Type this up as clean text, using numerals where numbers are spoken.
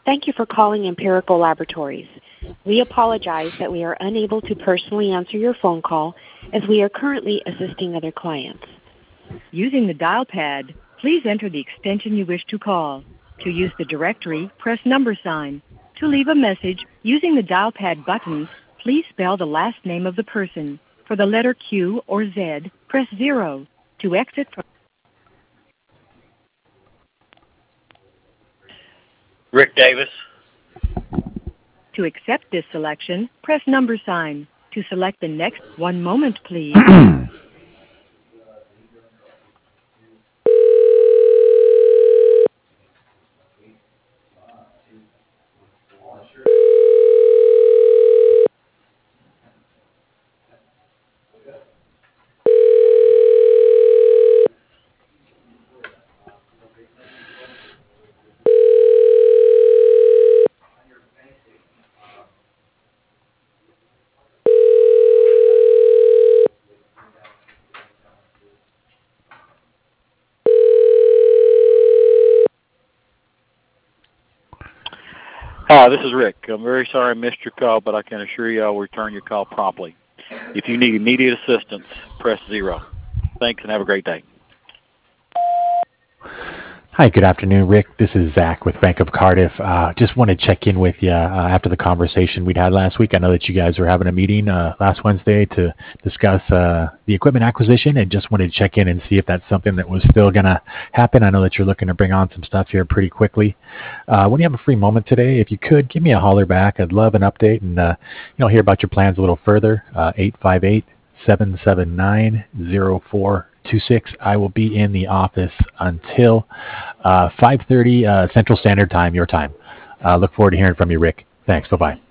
Thank you for calling Empirical Laboratories. We apologize that we are unable to personally answer your phone call as we are currently assisting other clients. Using the dial pad, please enter the extension you wish to call. To use the directory, press #sign. To leave a message, using the dial pad buttons, please spell the last name of the person. For the letter Q or Z, press 0. To exit from... Rick Davis. To accept this selection, press #sign. To select the next, one moment, please. Hi, this is Rick. I'm very sorry I missed your call, but I can assure you I'll return your call promptly. If you need immediate assistance, press 0. Thanks and have a great day. Hi, good afternoon, Rick. This is Zach with Bank of Cardiff. Just want to check in with you after the conversation we'd had last week. I know that you guys were having a meeting last Wednesday to discuss the equipment acquisition, and just wanted to check in and see if that's something that was still going to happen. I know that you're looking to bring on some stuff here pretty quickly. When you have a free moment today, if you could, give me a holler back. I'd love an update and hear about your plans a little further. 858-779-0426. I will be in the office until 5:30 Central Standard Time, your time. Look forward to hearing from you, Rick. Thanks. Bye-bye.